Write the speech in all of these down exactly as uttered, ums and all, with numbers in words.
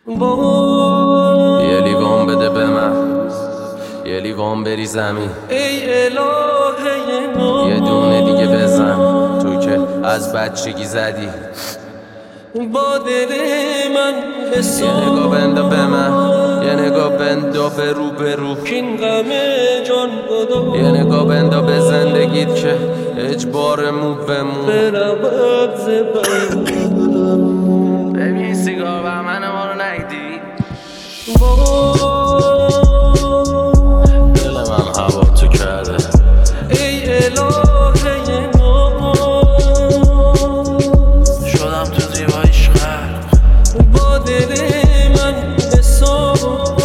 یه لیوان بده به من، یه لیوان بری زمین، ای الهه یه دونه دیگه بزن. تو که از بچگی زدی با دل من حساب. یه نگاه بندا به من، یه نگاه بندا به رو به رو کین غم جان بدا. یه نگاه بندا به زندگیت که اجبار مو به مو برود زبان. ببین سیگار و من ما رو نیدی، دل من هوا تو کرده. ای الهه شدم تو زیبایش خرق با دل من حساب.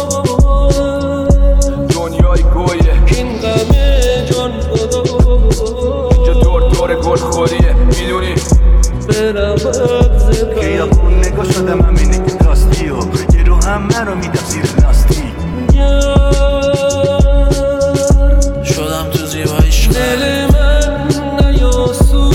دنیای گویه کین غم جان خدا، اینجا دور دور گل خوریه میدونی برود زبان. خیابون نگاه شدم همینه که راستی و یه رو هم من رو میدم زیر لاستی. شدم تو زیبایش دل من نیاسود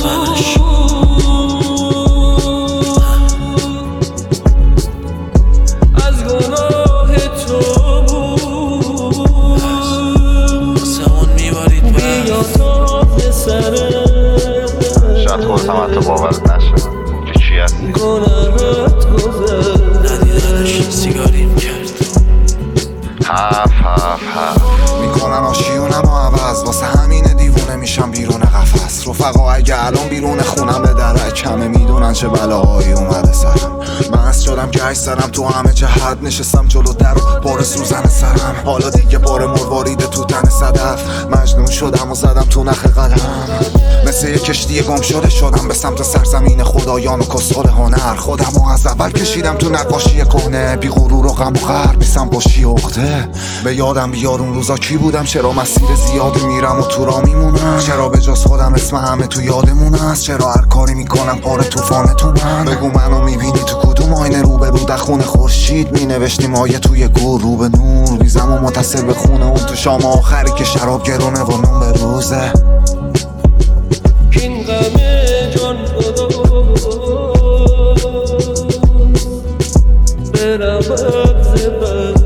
از گناه تو بود. سمون میبارید بیا تا بسره شاید خودت هم حتی باورت نشه که چی هستی. گناهت گذر ندیدنش سیگاریم کرد. حرف حرف حرف میکنن آشیونم و عوض، واسه همینه دیوونه میشم بیرون قفس. رفقا اگه الان بیرون خونم به درک کمه، میدونن چه بلاهایی اومده سرم. مست شدم که عکس سرم تو همه جهت، نشستم جلو در و بار سوزن سرم. حالا دیگه بار مرواریده تو تن صدف، مجنون شدم و زدم تو نخ قلم. مثل یه کشتی گم شده شدم به سمت سرزمین خدایان و کسخل هنر. خودم و از اول کشیدم تو نقاشی کهنه، بی غرور و غم و غر بیسم باشی اخته. به یادم بیار اون روزا کی بودم، چرا مسیر زیادی میرم و تو را میمونم. چرا به جز خودم اسم همه تو یادمون است، چرا هر کاری میکنم پار طوفانه تو من. بگو منو میبینی تو کدوم آینه رو به رو در خون خورشید مینوشتی مایه توی گور رو به نور. بیزم و متصل به خونه اون تو شام آخری که شراب گرونه و نون به روزه. کین غم جان خدا برود زبان.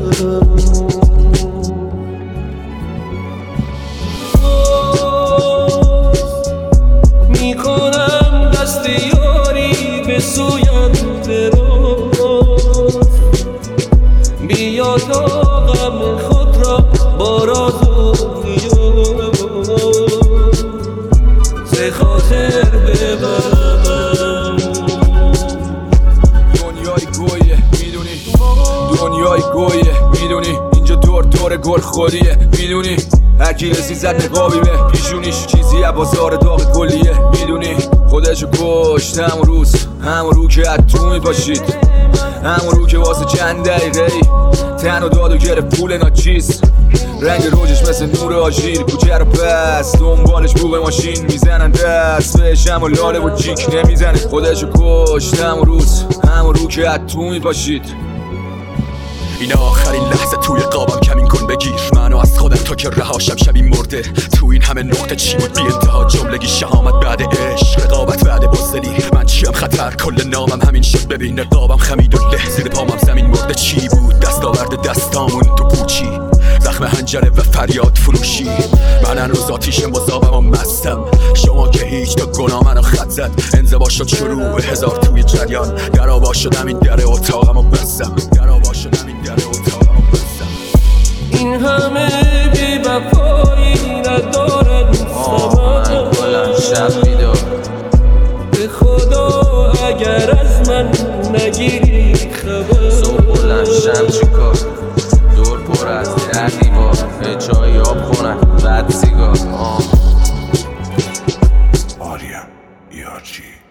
میکنم دست یاری به سویم دراز. بیا تا غم خود را با راز و نیاز ز خاطر ببرم. دنیای گویه میدونی، دنیای گویه میدونی، اینجا دور دور گل خوریه میدونی. هرکی رسی زد نقابی به پیشونیش، چیزی از بازار داغ گلیه میدونی. خودشو کشت همون روز، همون رو که از تو میپاشید، همون رو که واسه چند دقیقه ای تن و داد و گرفت پول ناچیز. رنگ روجش مثل نور آژیر، کوچه رو پس دنبالش بوق ماشین میزنن دست بهش، هم و لاله و جیک نمیزنه. خودشو کشت همون روز، همون رو که از تو میپاشید. این آخرین لحظه توی قابم کمین کن بگیر منو از خودم تا که رهاشم شبیه مرده. تو این همه نقطه چی بود بی انتها جملگی، شهامت بعد عشق، رقابت بعد بزدلی. من چیم خطر کل نامم همین شد، ببین نقابم خمید و له زیر پامم زمین مرده. چی بود دست آورده دستامون تو پوچی، زخم هنجره و فریاد فروشی. من هنوز آتیش مذابم و مستم، شما که هیچ تا گناه منو خط زد. انزوا شد شروع هزار توی جریان، در آوا شدم این در اتاقم و بستم، در آوا شدم این در اتاقم و بستم. این همه بی وفایی ندارد من کلن شب بیدار. به خدا اگر از من نگیری خبر، صبح بلند شم چیکار، دور پر از در دیوار، چای آب خونک بعد سیگار. آریم یارچی